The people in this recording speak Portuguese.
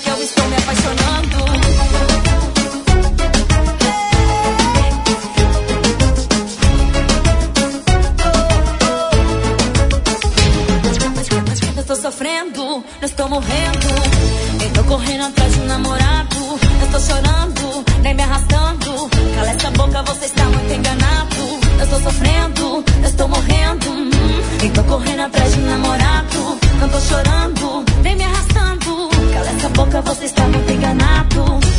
que eu estou me apaixonando. Eu estou sofrendo, eu estou morrendo. Eu tô correndo atrás de um namorado. Eu tô chorando, nem me arrastando. Cala essa boca, você está muito enganado. Eu estou sofrendo, eu estou morrendo. Eu tô correndo atrás de um namorado. Não tô chorando, nem me arrastando. Cala essa boca, você está muito enganado.